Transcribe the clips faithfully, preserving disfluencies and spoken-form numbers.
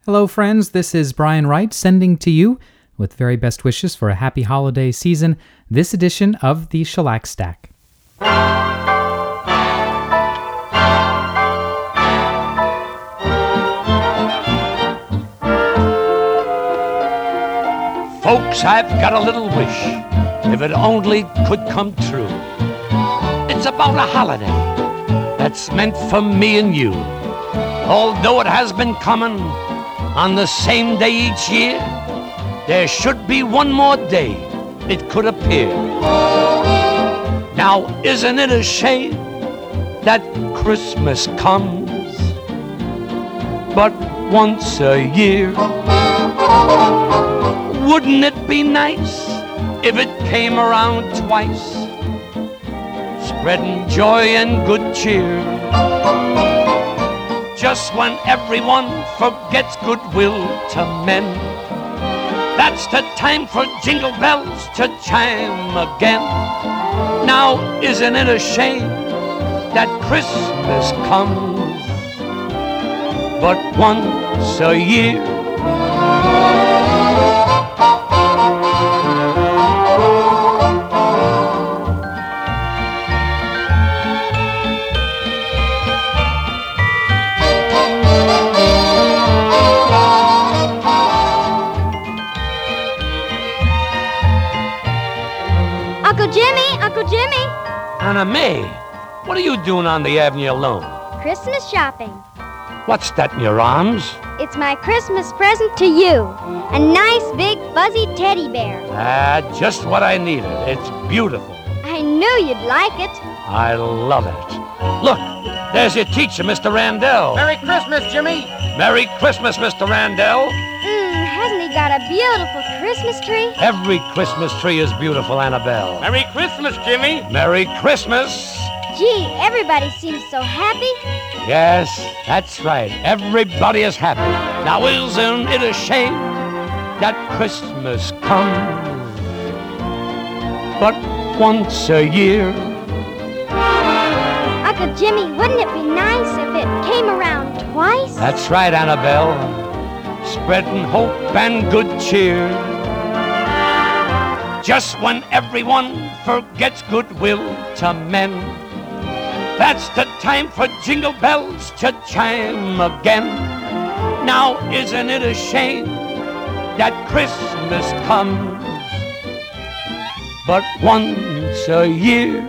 Hello, friends. This is Brian Wright sending to you, with very best wishes for a happy holiday season, this edition of the Shellac Stack. Folks, I've got a little wish, if it only could come true. It's about a holiday that's meant for me and you. Although it has been coming on the same day each year, there should be one more day it could appear. Now, isn't it a shame that Christmas comes but once a year? Wouldn't it be nice if it came around twice, spreading joy and good cheer? Just when everyone forgets goodwill to men, that's the time for jingle bells to chime again. Now, isn't it a shame that Christmas comes but once a year? Uncle Jimmy, Uncle Jimmy. Anna May, what are you doing on the avenue alone? Christmas shopping. What's that in your arms? It's my Christmas present to you. A nice big fuzzy teddy bear. Ah, just what I needed. It's beautiful. I knew you'd like it. I love it. Look, there's your teacher, Mister Randell. Merry Christmas, Jimmy. Merry Christmas, Mister Randell. Mmm, hasn't he got a beautiful Christmas tree? Every Christmas tree is beautiful, Annabelle. Merry Christmas, Jimmy. Merry Christmas. Gee, everybody seems so happy. Yes, that's right. Everybody is happy. Now, isn't it a shame that Christmas comes but once a year? Uncle Jimmy, wouldn't it be nice if it came around twice? That's right, Annabelle. Spreading hope and good cheer. Just when everyone forgets goodwill to men, that's the time for jingle bells to chime again. Now, isn't it a shame that Christmas comes but once a year?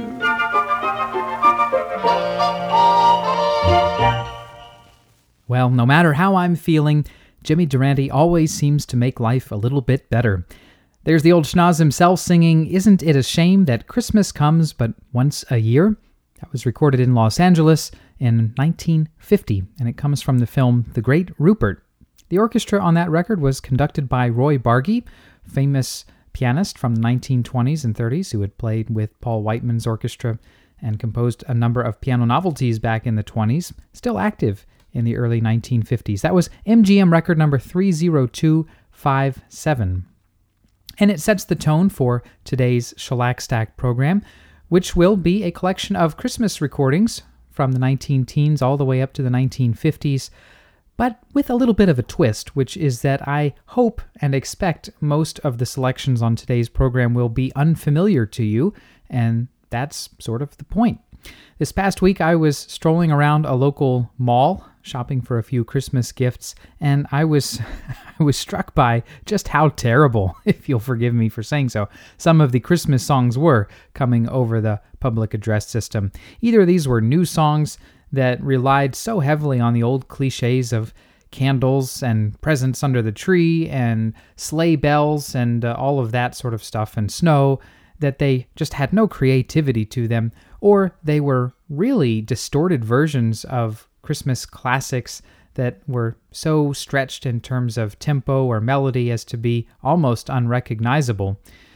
Well, no matter how I'm feeling, Jimmy Durante always seems to make life a little bit better. There's the old schnoz himself singing, "Isn't it a shame that Christmas comes but once a year?" That was recorded in Los Angeles in nineteen fifty, and it comes from the film The Great Rupert. The orchestra on that record was conducted by Roy Bargy, famous pianist from the nineteen twenties and thirties who had played with Paul Whiteman's orchestra and composed a number of piano novelties back in the twenties, still active in the early nineteen fifties. That was M G M record number three oh two five seven. And it sets the tone for today's Shellac Stack program, which will be a collection of Christmas recordings from the nineteen teens all the way up to the nineteen fifties, but with a little bit of a twist, which is that I hope and expect most of the selections on today's program will be unfamiliar to you, and that's sort of the point. This past week, I was strolling around a local mall, shopping for a few Christmas gifts, and I was I was struck by just how terrible, if you'll forgive me for saying so, some of the Christmas songs were coming over the public address system. Either of these were new songs that relied so heavily on the old cliches of candles and presents under the tree and sleigh bells and uh, all of that sort of stuff and snow, that they just had no creativity to them, or they were really distorted versions of Christmas classics that were so stretched in terms of tempo or melody as to be almost unrecognizable.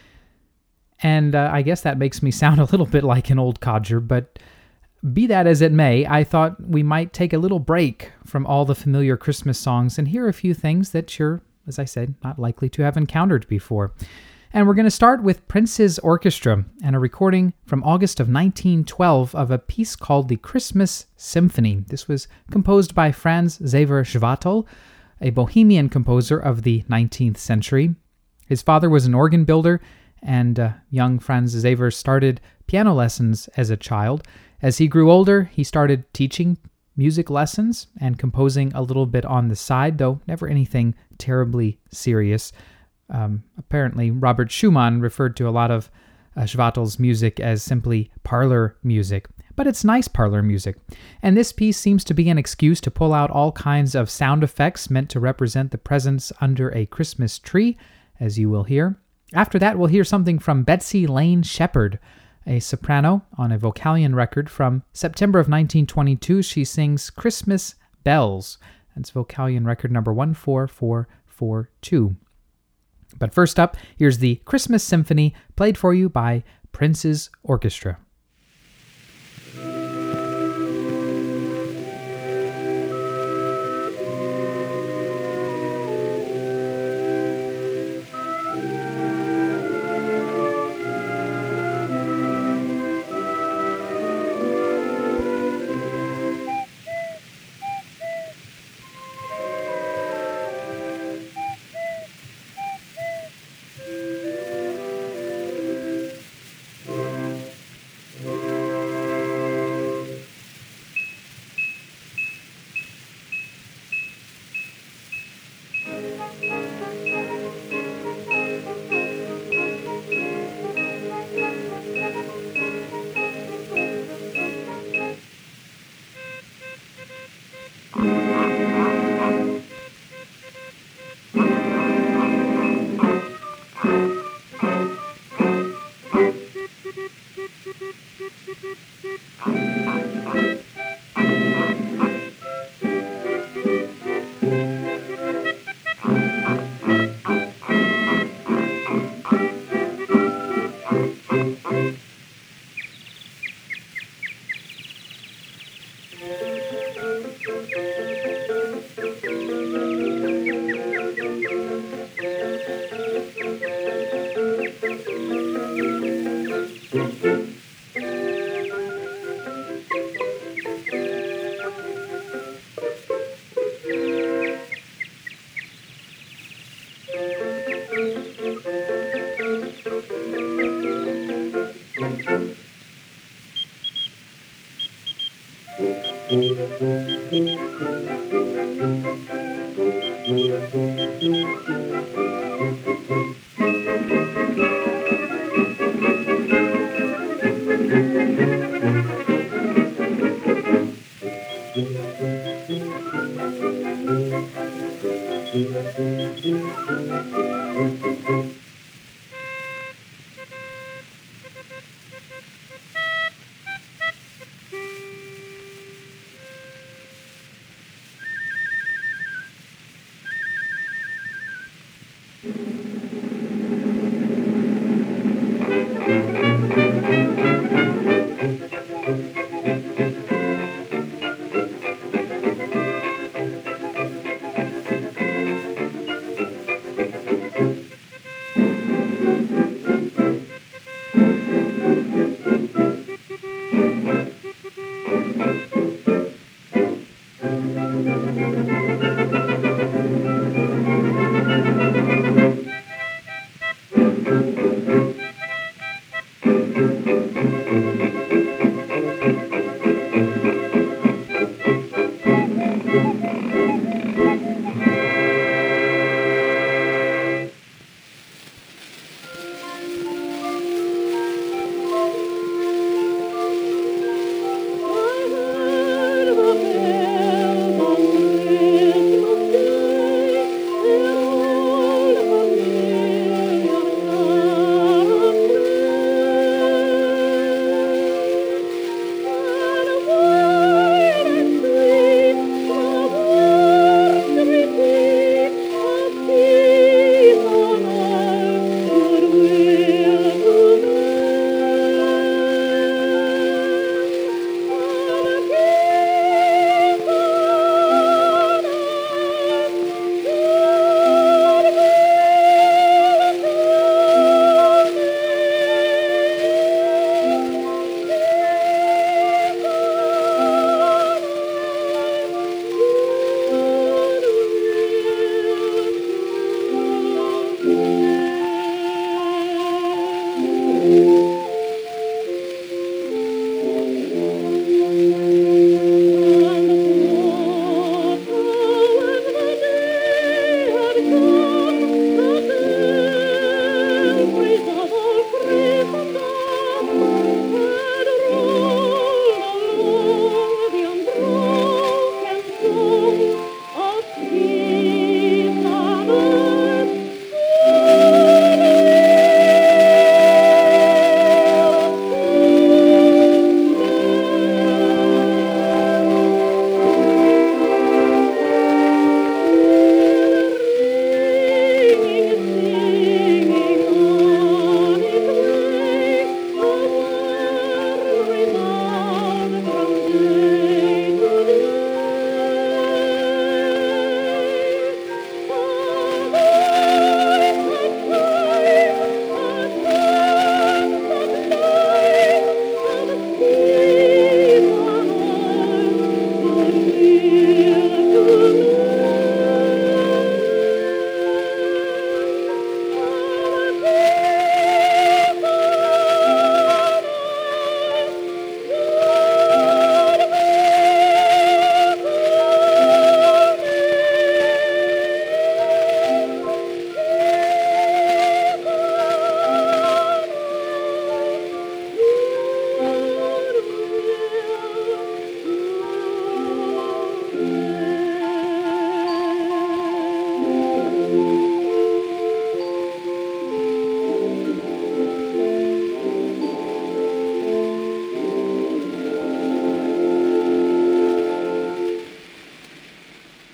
And uh, I guess that makes me sound a little bit like an old codger, but be that as it may, I thought we might take a little break from all the familiar Christmas songs and hear a few things that you're, as I said, not likely to have encountered before. And we're going to start with Prince's Orchestra and a recording from August of nineteen twelve of a piece called the Christmas Symphony. This was composed by Franz Xaver Schwartl, a Bohemian composer of the nineteenth century. His father was an organ builder, and uh, young Franz Xaver started piano lessons as a child. As he grew older, he started teaching music lessons and composing a little bit on the side, though never anything terribly serious. Um, apparently, Robert Schumann referred to a lot of uh, Schwatel's music as simply parlor music, but it's nice parlor music. And this piece seems to be an excuse to pull out all kinds of sound effects meant to represent the presents under a Christmas tree, as you will hear. After that, we'll hear something from Betsy Lane Shepherd, a soprano on a Vocalion record from September of nineteen twenty-two. She sings Christmas Bells. That's Vocalion record number one four four four two. But first up, here's the Christmas Symphony, played for you by Prince's Orchestra.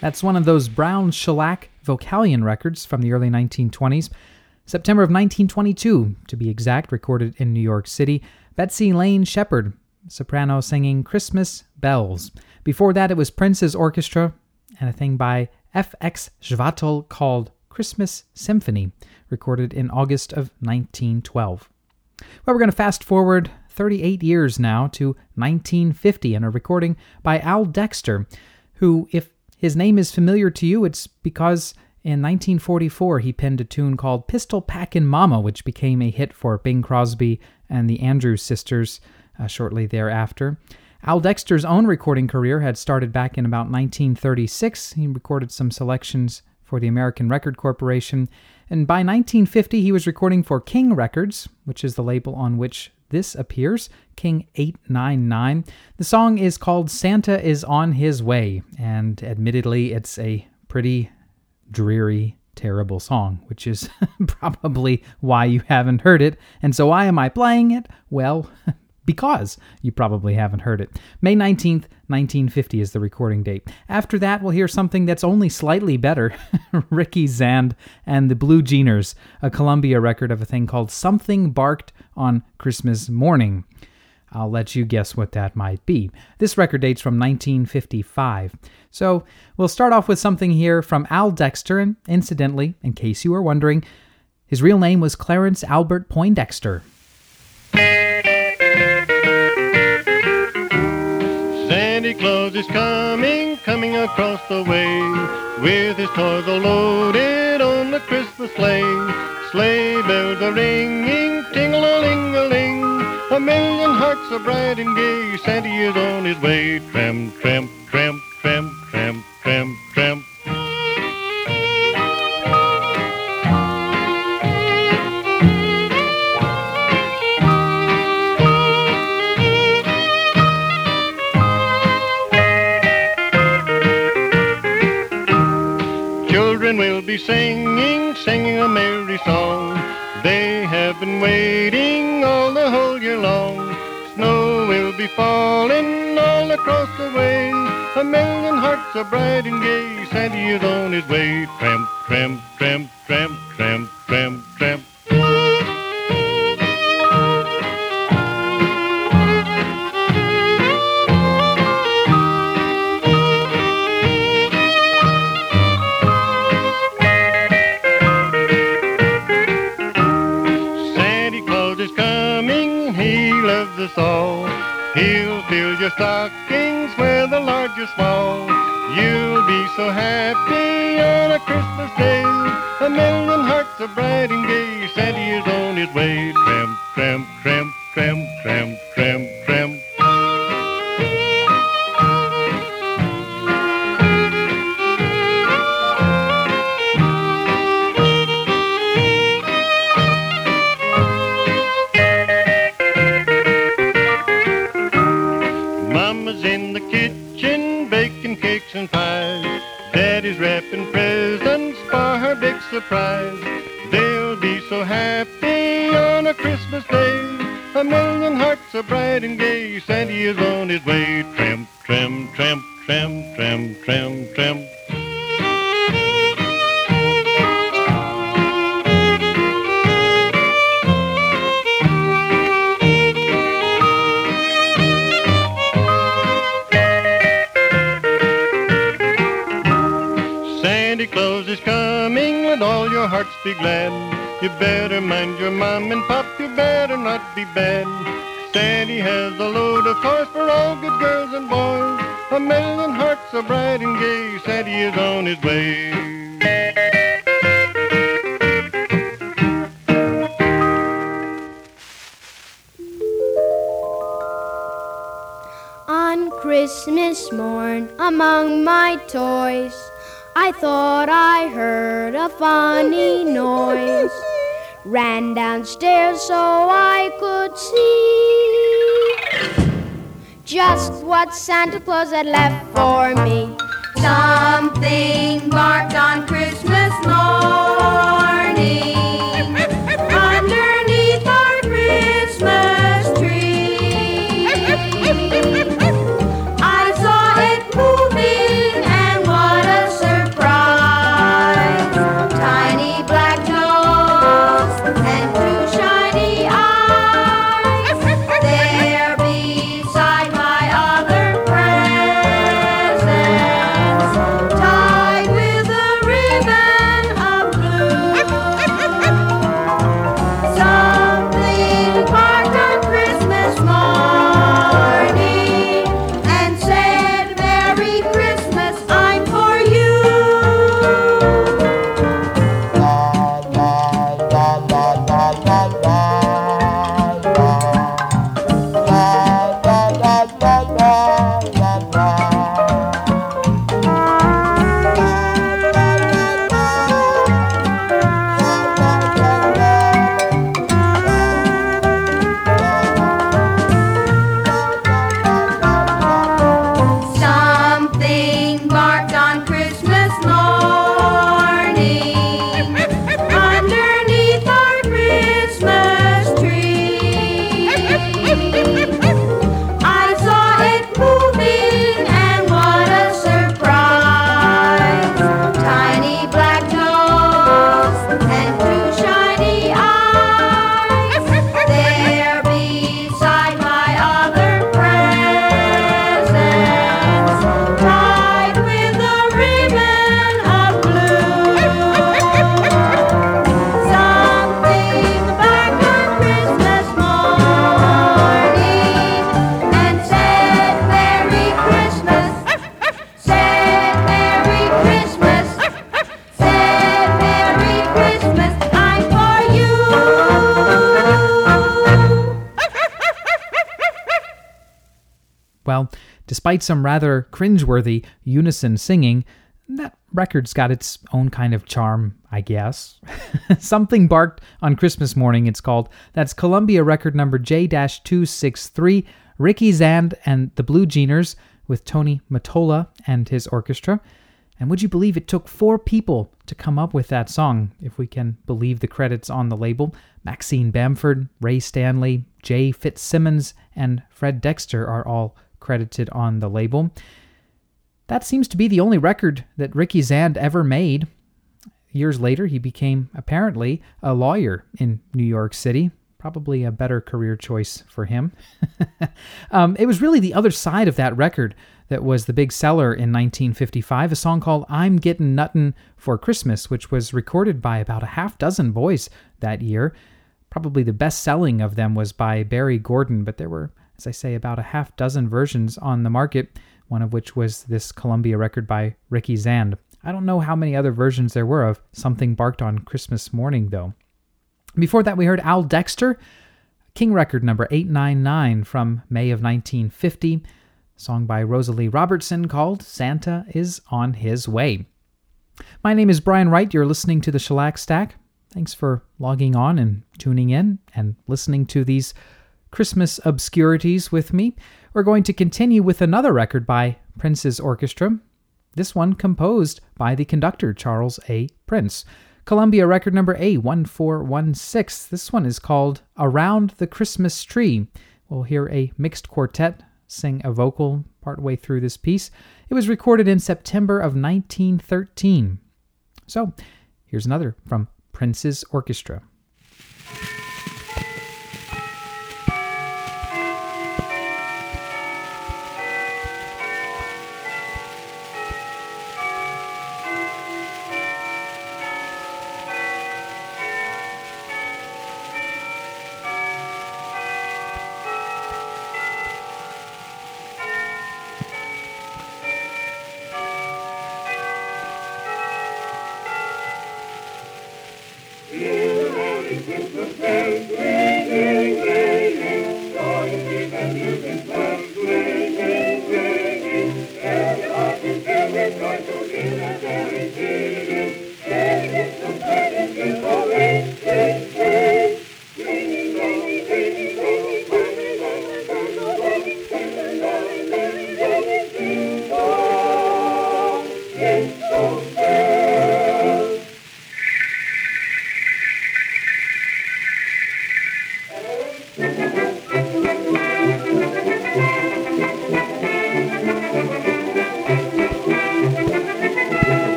That's one of those brown shellac vocalion records from the early nineteen twenties. September of nineteen twenty-two, to be exact, recorded in New York City. Betsy Lane Shepherd, soprano, singing Christmas Bells. Before that, it was Prince's orchestra and a thing by F X Schwatel called Christmas Symphony, recorded in August of nineteen twelve. Well, we're going to fast forward thirty-eight years now to nineteen fifty and a recording by Al Dexter, who, if his name is familiar to you, it's because in nineteen forty-four he penned a tune called Pistol Packin' Mama, which became a hit for Bing Crosby and the Andrews Sisters uh, shortly thereafter. Al Dexter's own recording career had started back in about nineteen thirty-six. He recorded some selections for the American Record Corporation, and by nineteen fifty he was recording for King Records, which is the label on which this appears, King eight nine nine. The song is called Santa is on His Way, and admittedly it's a pretty dreary, terrible song, which is probably why you haven't heard it. And so why am I playing it? Well, because you probably haven't heard it. May nineteenth, nineteen fifty is the recording date. After that, we'll hear something that's only slightly better. Ricky Zand and the Blue Jeaners, a Columbia record of a thing called Something Barked on Christmas Morning. I'll let you guess what that might be. This record dates from nineteen fifty-five. So we'll start off with something here from Al Dexter, and incidentally, in case you were wondering, his real name was Clarence Albert Poindexter. Santa Claus is coming, coming across the way, with his toys all loaded on the Christmas sleigh. Sleigh bells are ringing, ting-a-ling-a-ling, a million hearts are bright and gay, Santa is on his way. Tramp, tramp, tramp, tramp, tramp, tramp, tramp. Children will be singing, singing a merry song. They have been waiting all the whole year long. Snow will be falling all across the way. A million hearts are bright and gay. Santa is on his way. Tramp, tramp, tramp, tramp, tramp, tramp, tramp. Us all. He'll fill your stockings whether large or small. You'll be so happy on a Christmas day. A million hearts are bright and gay. Santa is on his way. Tramp, tramp, tramp, tramp, tramp, tramp, tramp. And pies. Daddy's wrapping presents for her big surprise. They'll be so happy on a Christmas day. A million hearts are bright and gay. Santa is on his way. Tramp, tramp, tramp, tramp, tramp, tramp, tramp. Claus is coming, let all your hearts be glad. You better mind your mom and pop, you better not be bad. Santa has a load of toys for all good girls and boys. A million hearts are bright and gay, Santa is on his way. On Christmas morn, among my toys, I thought I heard a funny noise. Ran downstairs so I could see just what Santa Claus had left for me. Something barked on Christmas morning underneath our Christmas tree. I saw it moving, and what a Despite some rather cringeworthy unison singing, that record's got its own kind of charm, I guess. Something Barked on Christmas Morning, it's called. That's Columbia record number J two sixty-three, Ricky Zand and the Blue Jeaners with Tony Mottola and his orchestra. And would you believe it took four people to come up with that song, if we can believe the credits on the label? Maxine Bamford, Ray Stanley, Jay Fitzsimmons, and Fred Dexter are all credited on the label. That seems to be the only record that Ricky Zand ever made. Years later, he became, apparently, a lawyer in New York City. Probably a better career choice for him. um, it was really the other side of that record that was the big seller in nineteen fifty-five, a song called I'm Gettin' Nuttin' for Christmas, which was recorded by about a half dozen boys that year. Probably the best selling of them was by Barry Gordon, but there were, as I say, about a half dozen versions on the market, one of which was this Columbia record by Ricky Zand. I don't know how many other versions there were of Something Barked on Christmas Morning, though. Before that, we heard Al Dexter, King record number eight ninety-nine from May of nineteen fifty, a song by Rosalie Robertson called Santa is on His Way. My name is Brian Wright. You're listening to the Shellac Stack. Thanks for logging on and tuning in and listening to these Christmas obscurities with me. We're going to continue with another record by Prince's orchestra, this one composed by the conductor Charles A. Prince. Columbia record number A one four one six. This one is called Around the Christmas Tree. We'll hear a mixed quartet sing a vocal partway through this piece. It was recorded in September of nineteen thirteen. So, here's another from Prince's orchestra.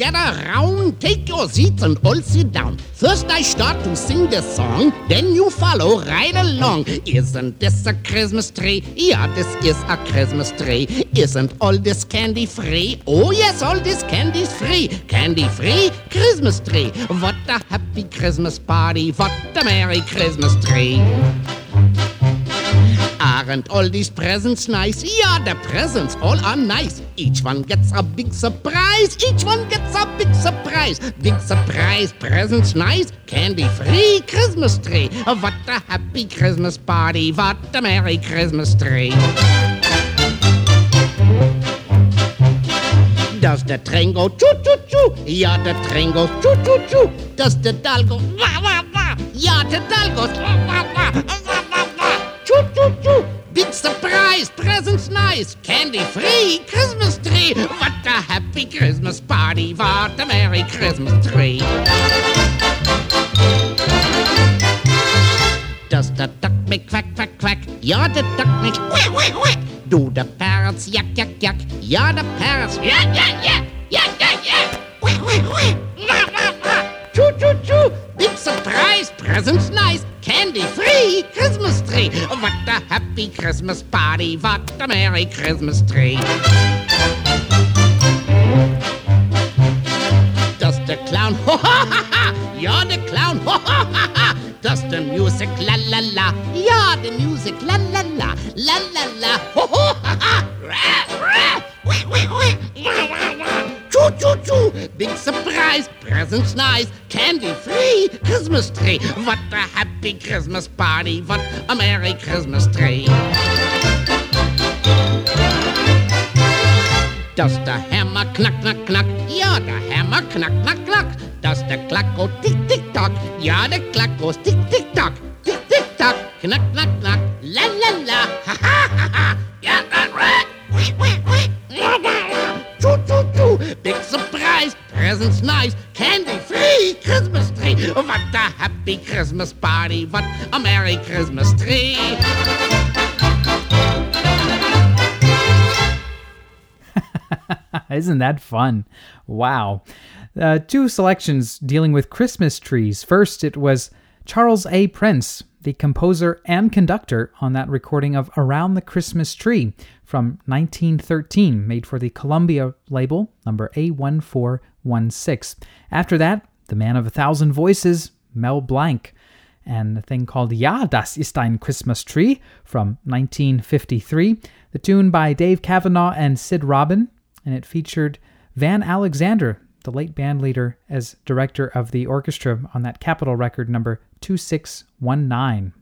gather round, take your seats and all sit down. First I start to sing the song, then you follow right along. Isn't this a Christmas tree? Yeah, this is a Christmas tree. Isn't all this candy free? Oh yes, all this candy's free. Candy free Christmas tree. What a happy Christmas party. What a merry Christmas tree. Aren't all these presents nice? Yeah, the presents all are nice. Each one gets a big surprise. Each one gets a big surprise. Big surprise, presents nice. Candy-free Christmas tree. What a happy Christmas party. What a merry Christmas tree. Does the train go choo-choo-choo? Yeah, the train goes choo-choo-choo. Does the doll go wah-wah-wah? Yeah, the doll goes wah-wah-wah. Choo-choo-choo. Big surprise, presents nice, candy-free Christmas tree. What a happy Christmas party, what a merry Christmas tree. Does the duck make quack, quack, quack? Yeah, the duck makes quack, quack, quack. Do the parrots yak, yak, yak? Yeah, the parrots yak, yak, yak, yak, yak, yak. Quack, quack, quack. Wah, wah, wah. Choo-choo-choo. Big surprise, presents nice, candy-free Christmas tree. What a happy Christmas party, what a merry Christmas tree. Does the clown ho ha ha ha? You're the clown ho ha ha ha. Does the music la la la? Yeah, the music la la la. La la la ho ho ha ha. Rah, rah. Wah, wah, wah. Wah, wah, wah. Choo choo choo. Big surprise, presents nice, candy-free Christmas tree. What a happy Christmas party, what a merry Christmas tree. Does the hammer knack, knack, knack? Yeah, the hammer knack, knack, knack. Does the clock go tick, tick, tock? Yeah, the clock goes tick, tick, tock. Tick, tick, tock. Knack, knack, knack. La, la, la. Ha, ha, ha, ha. Yeah, that's right. Wait, wait, wait. La, la, la. Choo, choo, choo. Big surprise. Presents nice. Candy-free Christmas tree. What a happy Christmas party. What a merry Christmas tree. Isn't that fun? Wow. Uh, two selections dealing with Christmas trees. First, it was Charles A. Prince, the composer and conductor on that recording of Around the Christmas Tree from nineteen thirteen, made for the Columbia label, number A one four one six. After that, the man of a thousand voices, Mel Blanc, and a thing called Ja, das ist ein Christmas Tree from nineteen fifty-three, the tune by Dave Cavanaugh and Sid Robin, and it featured Van Alexander, the late band leader, as director of the orchestra on that Capitol record number two six one nine.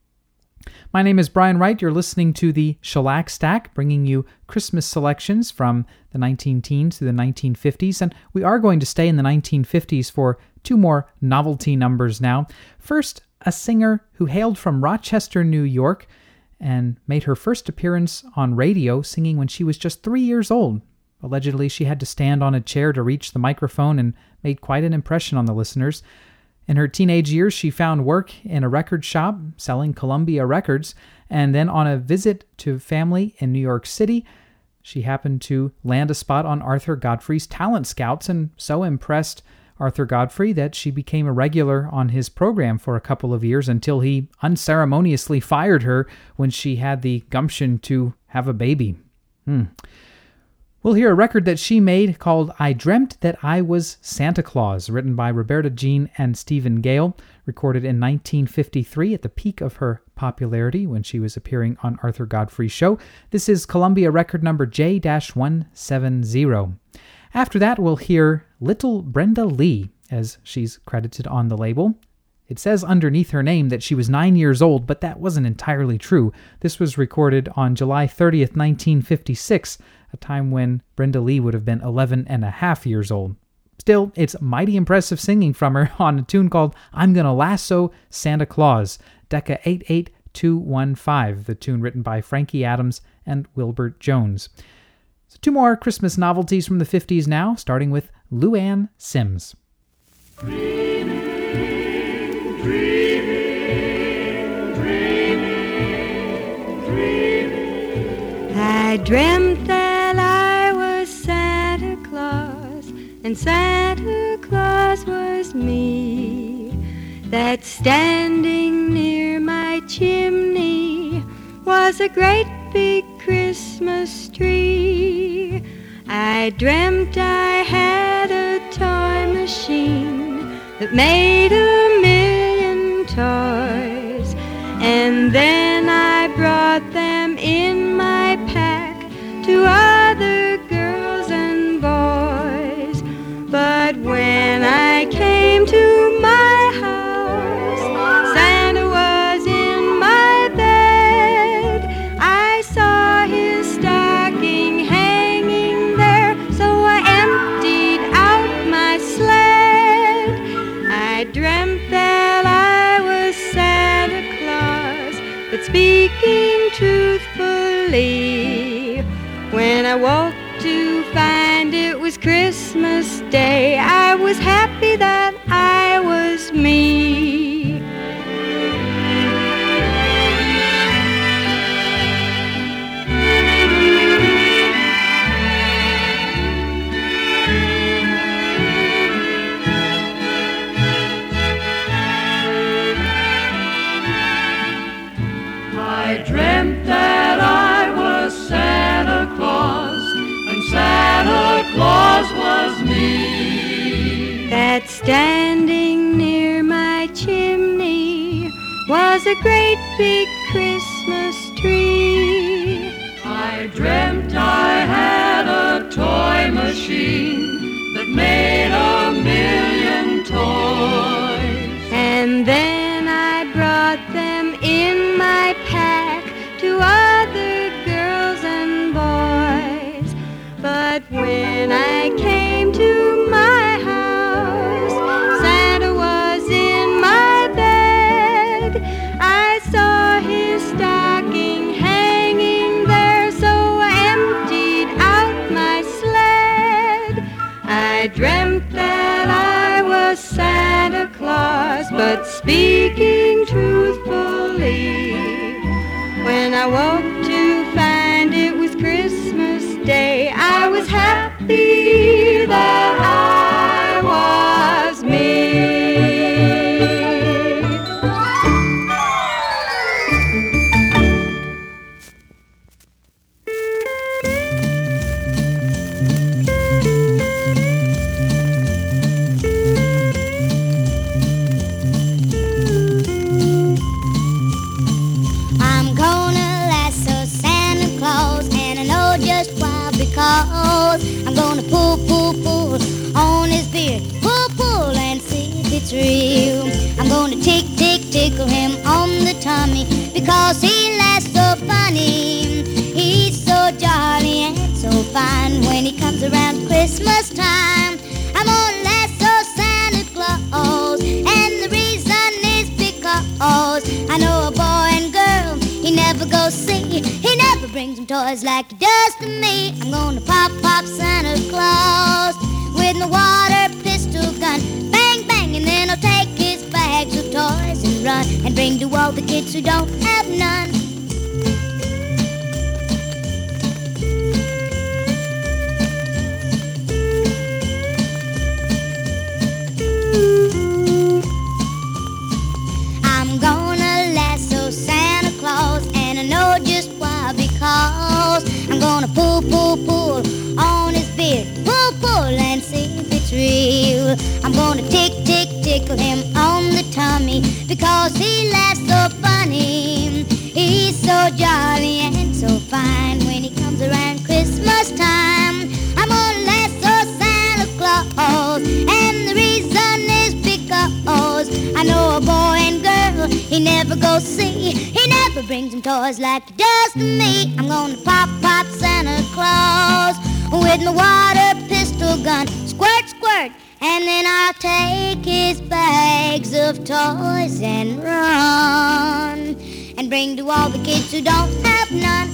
My name is Brian Wright. You're listening to the Shellac Stack, bringing you Christmas selections from the nineteen teens to the nineteen fifties, and we are going to stay in the nineteen fifties for two more novelty numbers now. First, a singer who hailed from Rochester, New York, and made her first appearance on radio singing when she was just three years old. Allegedly, she had to stand on a chair to reach the microphone and made quite an impression on the listeners. In her teenage years, she found work in a record shop selling Columbia records, and then on a visit to family in New York City, she happened to land a spot on Arthur Godfrey's Talent Scouts and so impressed Arthur Godfrey that she became a regular on his program for a couple of years until he unceremoniously fired her when she had the gumption to have a baby. Hmm. We'll hear a record that she made called I Dreamt That I Was Santa Claus, written by Roberta Jean and Stephen Gale, recorded in nineteen fifty-three at the peak of her popularity when she was appearing on Arthur Godfrey's show. This is Columbia record number J one seventy. After that, we'll hear Little Brenda Lee, as she's credited on the label. It says underneath her name that she was nine years old, but that wasn't entirely true. This was recorded on July thirtieth, nineteen fifty-six, a time when Brenda Lee would have been eleven and a half years old. Still, it's mighty impressive singing from her on a tune called I'm Gonna Lasso Santa Claus, Decca eight eight two one five, the tune written by Frankie Adams and Wilbert Jones. So two more Christmas novelties from the fifties now, starting with Luann Sims. Dreaming, dreaming, dreaming, dreaming. I dreamt that I was Santa Claus, and Santa Claus was me. That standing near my chimney was a great big Christmas tree. I dreamt I had a toy machine that made a million toys, and then I brought them in my pack to other girls and boys. But when I came to my house, Santa was in my bed. I saw his stocking hanging there, so I emptied out my sled. I dreamt that I was Santa Claus, but speaking truthfully, when I woke to find it was Christmas Day, I was happy that I was me. I dreamt that I was Santa Claus, and Santa Claus was me. That standing near my chimney was a great big Christmas tree. I dreamt I had a toy machine that made a million toys, and then I brought them in my pack to other girls and boys. But when I came to my house, Santa was in my bed. I saw his stocking hanging there, so I emptied out my sled. I dreamt that I was Santa Claus, but speaking truthfully, when I woke to find it was Christmas Day, I was happy that I was me. I'm gonna lasso Santa Claus, and I know just why, because I'm gonna pull, pull, pull on his beard, pull, pull and see if it's real. I'm gonna tick, tick, tickle him on the tummy, because he laughs so funny. He's so jolly and so fine when he comes around Christmas time. I'm gonna lasso Santa Claus, and the reason is because I know a boy and girl he never goes see. He never brings him toys like he does to me. I'm gonna pop, pop Santa Claus with my water pistol gun. Bang, bang, and then I'll take his bags of toys and run and bring to all the kids who don't have none. I'm gonna lasso Santa Claus, and I know just why, because I'm gonna pull, pull, pull on his beard, pull, pull and see if it's real. I'm gonna tick, tick, tickle him on the tummy, because he laughs so funny. He's so jolly and so fine when he comes around Christmas time. I'm gonna lasso Santa Claus, and the reason is because I know a boy and girl he never goes see. He never brings him toys like he does to me. I'm gonna pop, pop Santa Claus with my water pistol gun. Squirt, squirt, and then I'll take his bags of toys and run and bring to all the kids who don't have none.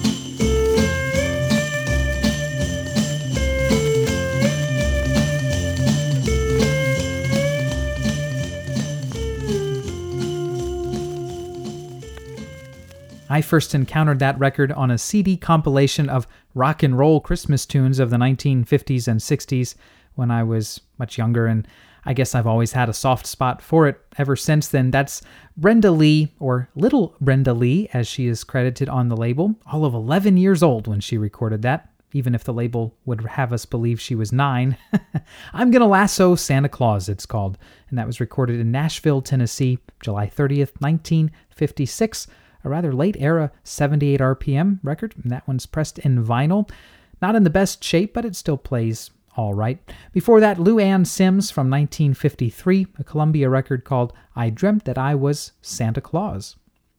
I first encountered that record on a C D compilation of rock and roll Christmas tunes of the nineteen fifties and sixties when I was much younger, and I guess I've always had a soft spot for it ever since then. That's Brenda Lee, or Little Brenda Lee, as she is credited on the label, all of eleven years old when she recorded that, even if the label would have us believe she was nine. I'm Gonna Lasso Santa Claus, it's called, and that was recorded in Nashville, Tennessee, July thirtieth, nineteen fifty-six, a rather late-era seventy-eight R P M record, and that one's pressed in vinyl. Not in the best shape, but it still plays all right. Before that, Lou Ann Sims from nineteen fifty-three, a Columbia record called I Dreamt That I Was Santa Claus.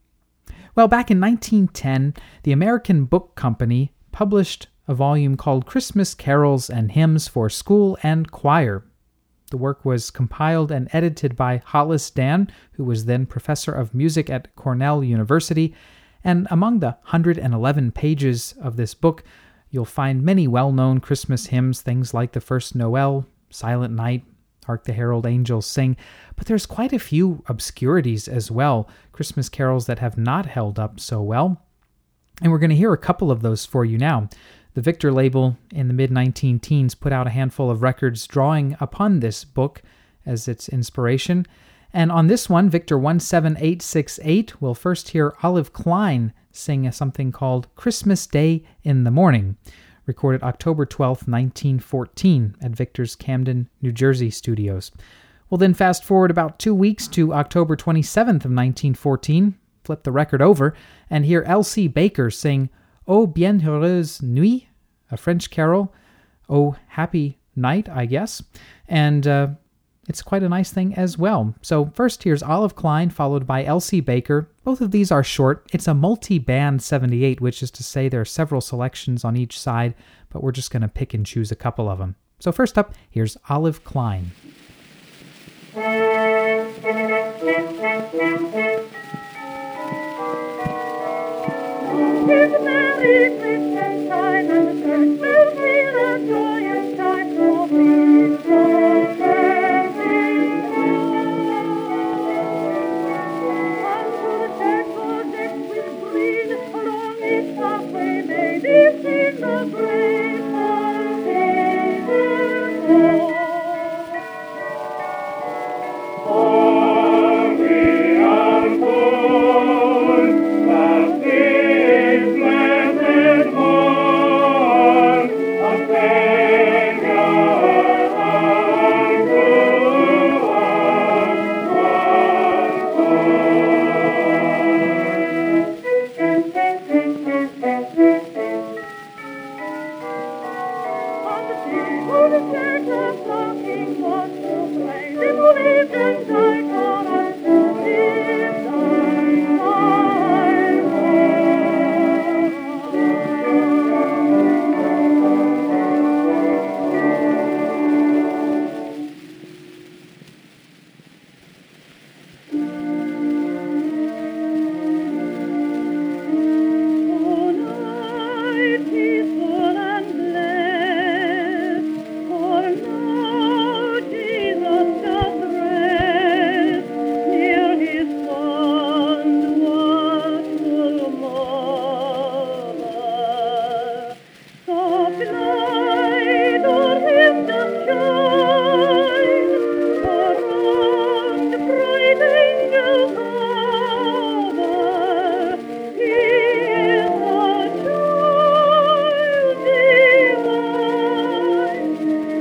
Well, back in nineteen ten, the American Book Company published a volume called Christmas Carols and Hymns for School and Choir. The work was compiled and edited by Hollis Dan, who was then professor of music at Cornell University, and among the one hundred eleven pages of this book, you'll find many well-known Christmas hymns, things like The First Noel, Silent Night, Hark the Herald Angels Sing, but there's quite a few obscurities as well, Christmas carols that have not held up so well. And we're going to hear a couple of those for you now. The Victor label in the mid nineteen teens put out a handful of records drawing upon this book as its inspiration. And on this one, Victor one seven eight six eight, we'll first hear Olive Klein sing something called Christmas Day in the Morning, recorded October twelfth, nineteen fourteen at Victor's Camden, New Jersey studios. We'll then fast forward about two weeks to October twenty-seventh of nineteen fourteen, flip the record over, and hear Elsie Baker sing Oh Bienheureuse Nuit, a French carol, Oh Happy Night, I guess, and uh, it's quite a nice thing as well. So first here's Olive Klein, followed by Elsie Baker. Both of these are short. It's a multi-band seventy-eight, which is to say there are several selections on each side, but we're just going to pick and choose a couple of them. So first up, here's Olive Klein. It's a merry Christmas time, and the church will feel a joyous time, so please don't let me unto the church for decked with green, along its pathway may be seen the grace of Jesus Lord. Oh, we are born, that this blessed morn, a Savior unto us was on the sea, who the church of flocking was to play, they believed and died for us to live, die, die, oh, night peaceful and blessed, for now Jesus doth rest near his fond watchful mother. Soft light o'er him doth shine, around the bright angels hover. He is a child divine.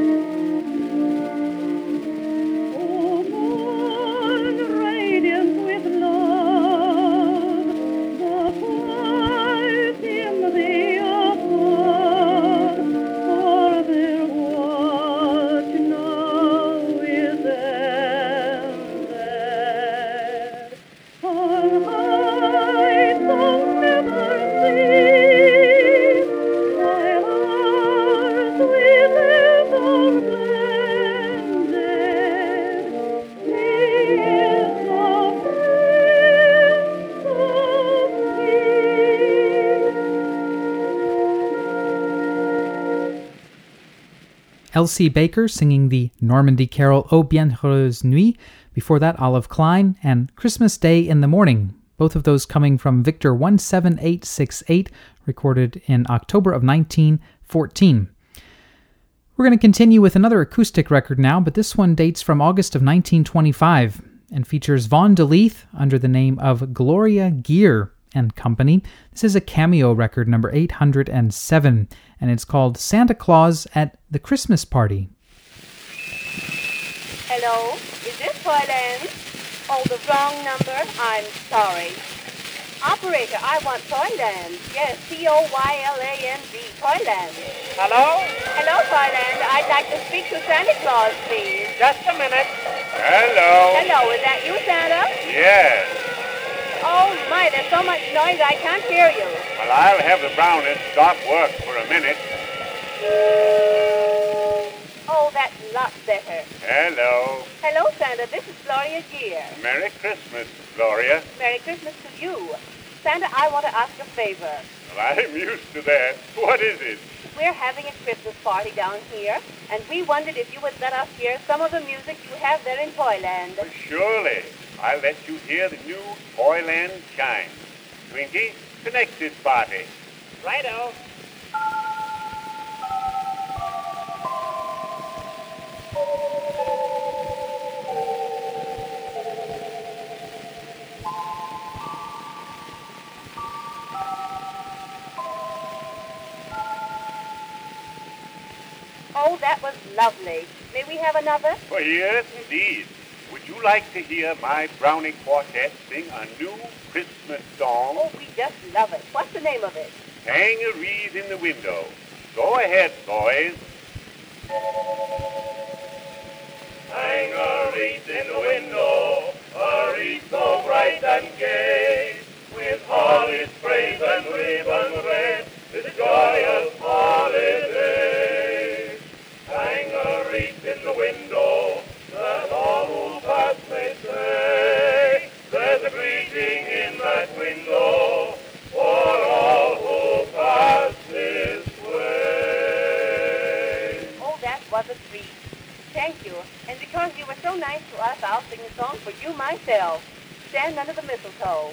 O morn radiant with love, the quiet hymn thee afford, for their watch now is ended. On heights of never cease, thy heart with ever blended. He is the Prince of Peace. Elsie Baker singing the Normandy carol O Bienheureuse Nuit. Before that, Olive Klein and Christmas Day in the Morning. Both of those coming from Victor one seven eight six eight, recorded in October of nineteen fourteen. We're going to continue with another acoustic record now, but this one dates from August of nineteen twenty-five and features Vaughn DeLeath under the name of Gloria Gear and Company. This is a cameo record, number eight hundred seven, and it's called Santa Claus at the Christmas Party. Hello, is this Toyland? Oh, the wrong number? I'm sorry. Operator, I want Toyland. Yes, T O Y L A N D, Toyland. Hello? Hello, Toyland. I'd like to speak to Santa Claus, please. Just a minute. Hello? Hello, is that you, Santa? Yes. Oh, my, there's so much noise I can't hear you. Well, I'll have the Brownies stop work for a minute. Oh, that's lots better. Hello. Hello, Santa. This is Gloria Gear. Merry Christmas, Gloria. Merry Christmas to you. Santa, I want to ask a favor. Well, I'm used to that. What is it? We're having a Christmas party down here, and we wondered if you would let us hear some of the music you have there in Toyland. Well, surely. I'll let you hear the new Toyland chime. Twinkie, connect this party. Righto. Oh, that was lovely. May we have another? Oh, yes, indeed. Would you like to hear my Brownie Quartet sing a new Christmas song? Oh, we just love it. What's the name of it? Hang a wreath in the window. Go ahead, boys. Hang a wreath in the window, a wreath so bright and gay, with holly sprays and ribbon red, this joyous holiday. Hang a wreath in the window, that all who pass may say, there's a greeting in that window for all who pass this way. Oh, that was a treat. Thank you. And because you were so nice to us, I'll sing a song for you myself. Stand under the mistletoe.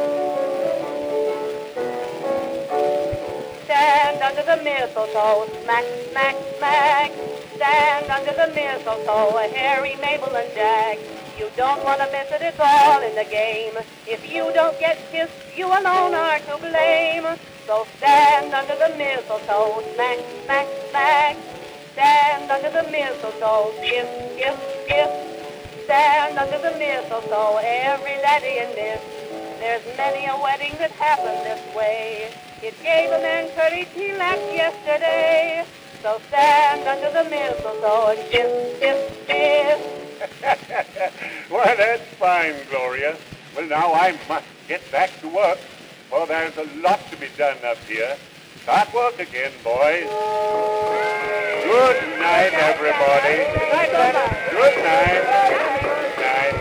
Stand under the mistletoe, smack, smack, smack. Stand under the mistletoe, Harry, Mabel, and Jack. You don't want to miss it, it's all in the game. If you don't get kissed, you alone are to blame. So stand under the mistletoe, smack, smack, smack. Stand under the mistletoe, kiss, kiss, kiss. Stand under the mistletoe, every laddie in this. There's many a wedding that happened this way. It gave a man courage he lacked yesterday. So stand under the mistletoe and kiss, kiss, kiss. Well, that's fine, Gloria. Well, now I must get back to work, for there's a lot to be done up here. Start work again, boys. Good night, everybody. Good night. Good night. Good night.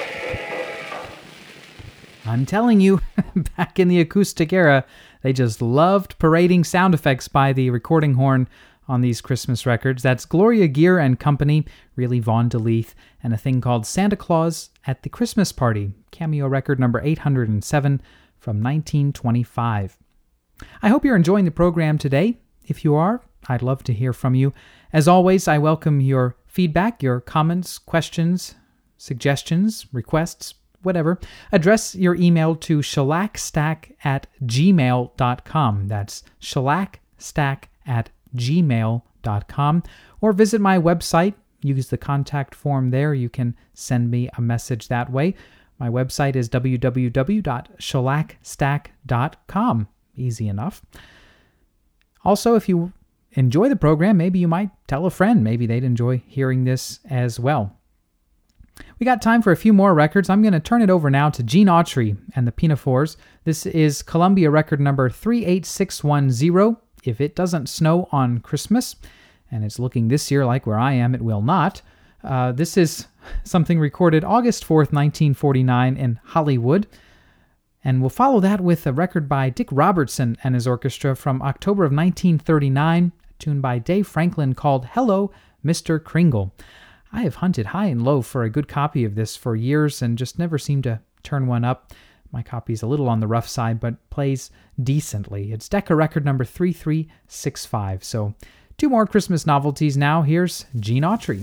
I'm telling you, back in the acoustic era, they just loved parading sound effects by the recording horn on these Christmas records. That's Gloria Gear and Company, really Vaughn DeLeath, and a thing called Santa Claus at the Christmas Party, cameo record number eight hundred seven from nineteen twenty-five. I hope you're enjoying the program today. If you are, I'd love to hear from you. As always, I welcome your feedback, your comments, questions, suggestions, requests, whatever. Address your email to shellackstack at gmail dot com. That's shellackstack at gmail dot com. Or visit my website. Use the contact form there. You can send me a message that way. My website is w w w dot shellackstack dot com. Easy enough. Also, if you enjoy the program, maybe you might tell a friend. Maybe they'd enjoy hearing this as well. We got time for a few more records. I'm going to turn it over now to Gene Autry and the Pinafores. This is Columbia record number three eight six one zero, If It Doesn't Snow on Christmas. And it's looking this year like where I am, it will not. Uh, this is something recorded August fourth, nineteen forty-nine in Hollywood. And we'll follow that with a record by Dick Robertson and his orchestra from October of nineteen thirty-nine, a tune by Dave Franklin called Hello, Mister Kringle. I have hunted high and low for a good copy of this for years and just never seemed to turn one up. My copy's a little on the rough side, but plays decently. It's Decca record number three three six five, so Two more Christmas novelties now. Here's Gene Autry.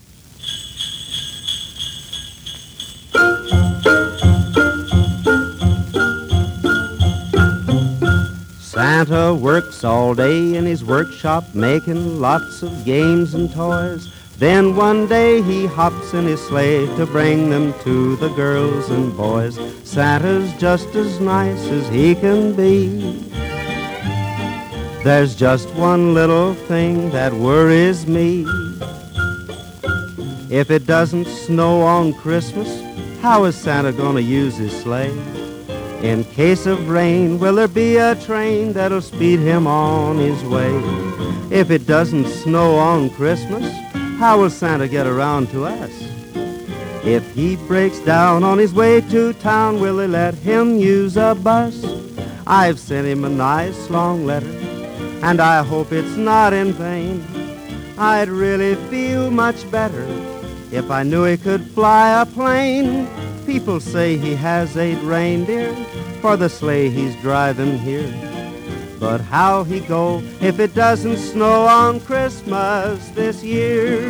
Santa works all day in his workshop making lots of games and toys. Then one day he hops in his sleigh to bring them to the girls and boys. Santa's just as nice as he can be. There's just one little thing that worries me. If it doesn't snow on Christmas, how is Santa gonna use his sleigh? In case of rain, will there be a train that'll speed him on his way? If it doesn't snow on Christmas, how will Santa get around to us? If he breaks down on his way to town, will they let him use a bus? I've sent him a nice long letter, and I hope it's not in vain. I'd really feel much better if I knew he could fly a plane. People say he has eight reindeer for the sleigh he's driving here. But how'll he go if it doesn't snow on Christmas this year?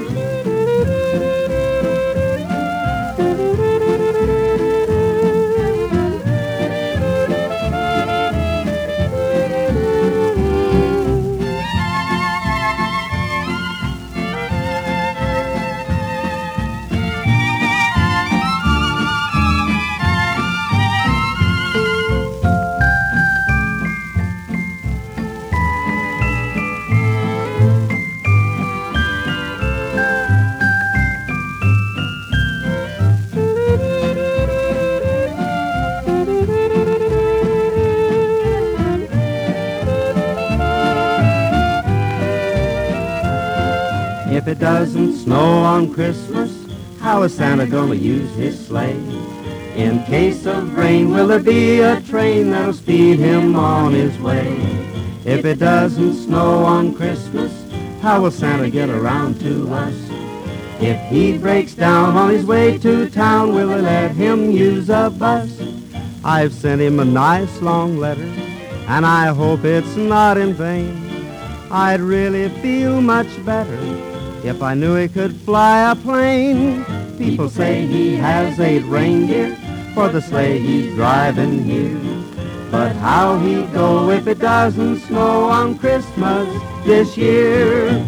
If it doesn't snow on Christmas, how is Santa gonna use his sleigh? In case of rain, will there be a train that'll speed him on his way? If it doesn't snow on Christmas, how will Santa get around to us? If he breaks down on his way to town, will they let him use a bus? I've sent him a nice long letter, and I hope it's not in vain. I'd really feel much better if I knew he could fly a plane. People say he has eight reindeer for the sleigh he's driving here. But how'll he go if it doesn't snow on Christmas this year?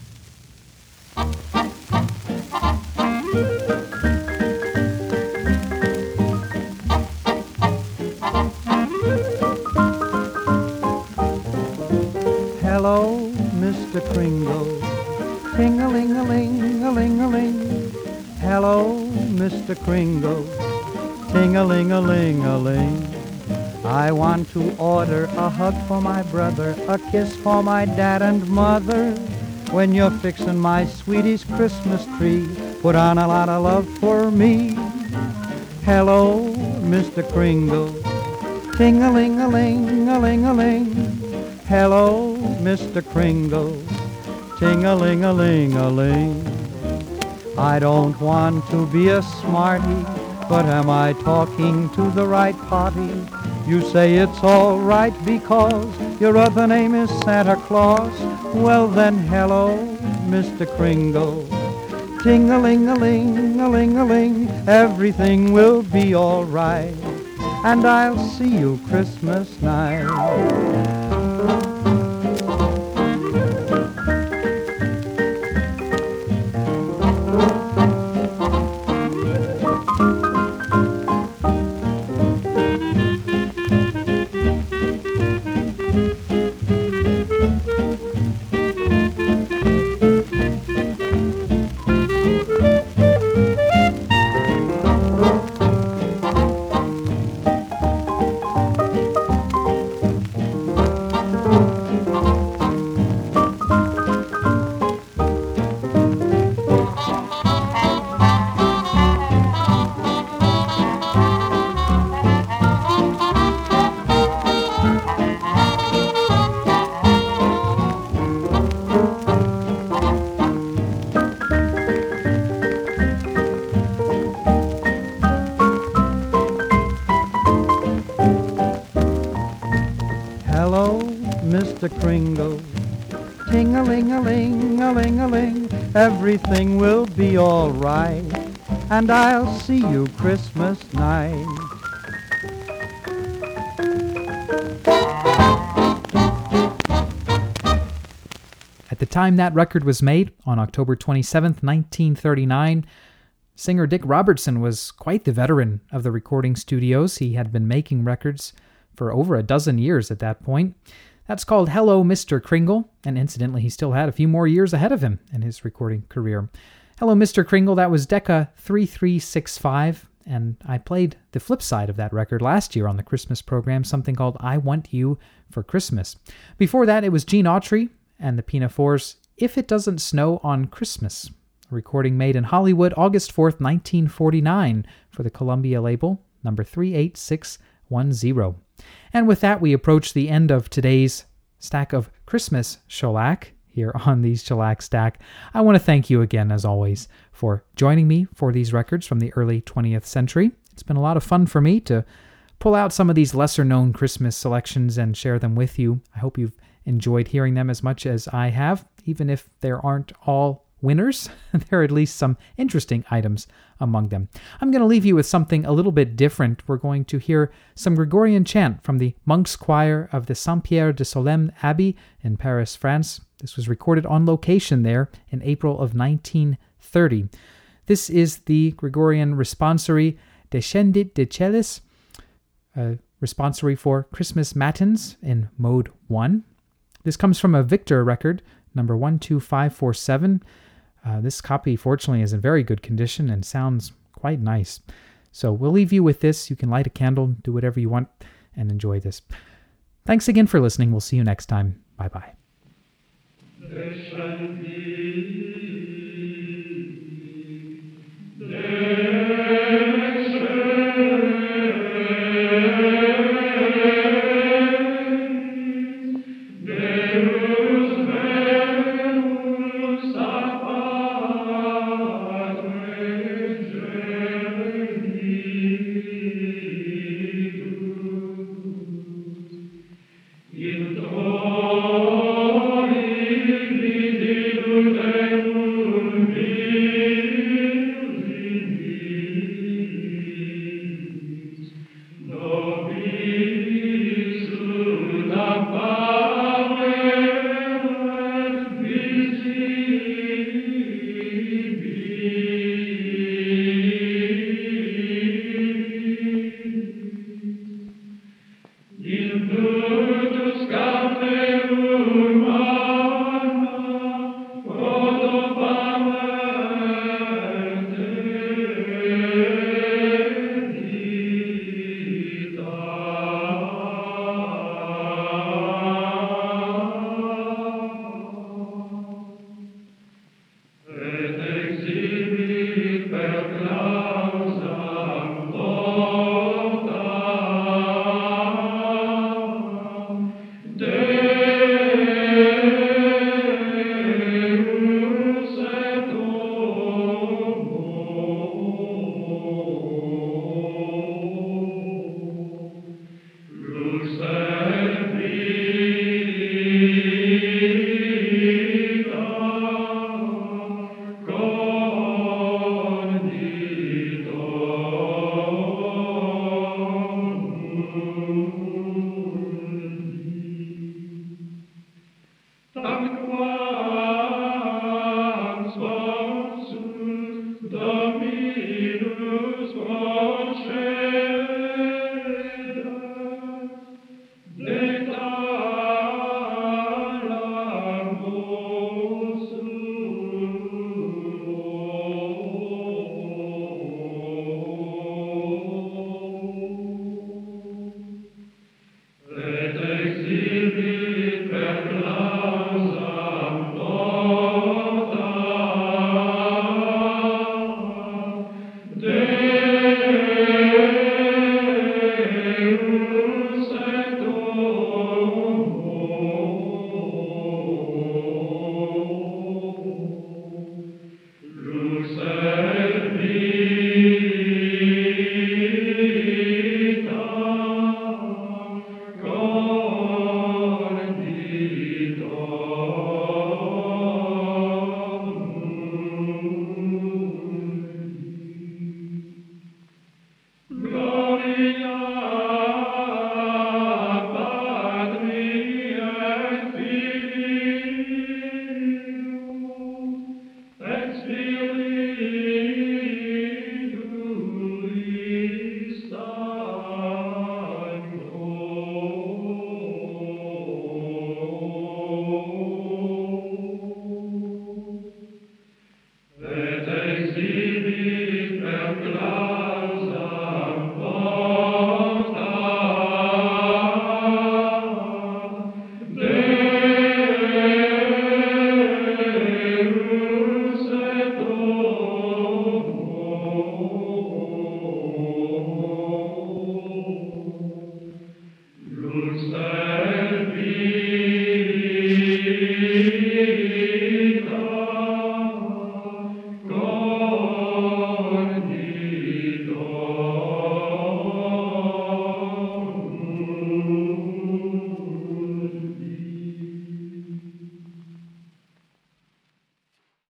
Hello, Mister Kringle. Ting-a-ling-a-ling-a-ling-a-ling. Hello, Mister Kringle. Ting-a-ling-a-ling-a-ling. I want to order a hug for my brother, a kiss for my dad and mother. When you're fixing my sweetie's Christmas tree, put on a lot of love for me. Hello, Mister Kringle. Ting-a-ling-a-ling-a-ling-a-ling. Hello, Mister Kringle. Ting-a-ling-a-ling-a-ling. I don't want to be a smarty, but am I talking to the right party? You say it's all right because your other name is Santa Claus. Well then, hello, Mister Kringle. Ting-a-ling-a-ling-a-ling-a-ling. Everything will be all right, and I'll see you Christmas night. mind, everything will be all right, and I'll see you Christmas night. At the time that record was made, on October twenty-seventh, nineteen thirty-nine, singer Dick Robertson was quite the veteran of the recording studios. He had been making records for over a dozen years at that point. That's called Hello, Mister Kringle, and incidentally, he still had a few more years ahead of him in his recording career. Hello, Mister Kringle, that was Decca three three six five, and I played the flip side of that record last year on the Christmas program, something called I Want You for Christmas. Before that, it was Gene Autry and the Pinafores, If It Doesn't Snow on Christmas, a recording made in Hollywood August fourth, nineteen forty-nine for the Columbia label, number three eight six one zero. And with that, we approach the end of today's stack of Christmas shellac here on the Shellac Stack. I want to thank you again, as always, for joining me for these records from the early twentieth century. It's been a lot of fun for me to pull out some of these lesser-known Christmas selections and share them with you. I hope you've enjoyed hearing them as much as I have. Even if there aren't all winners, there are at least some interesting items among them. I'm going to leave you with something a little bit different. We're going to hear some Gregorian chant from the monks' choir of the Saint-Pierre de Solesmes Abbey in Paris, France. This was recorded on location there in April of nineteen thirty. This is the Gregorian responsory Descendit de Celis, a responsory for Christmas Matins in Mode one. This comes from a Victor record, number one two five four seven. Uh, this copy, fortunately, is in very good condition and sounds quite nice. So we'll leave you with this. You can light a candle, do whatever you want, and enjoy this. Thanks again for listening. We'll see you next time. Bye-bye.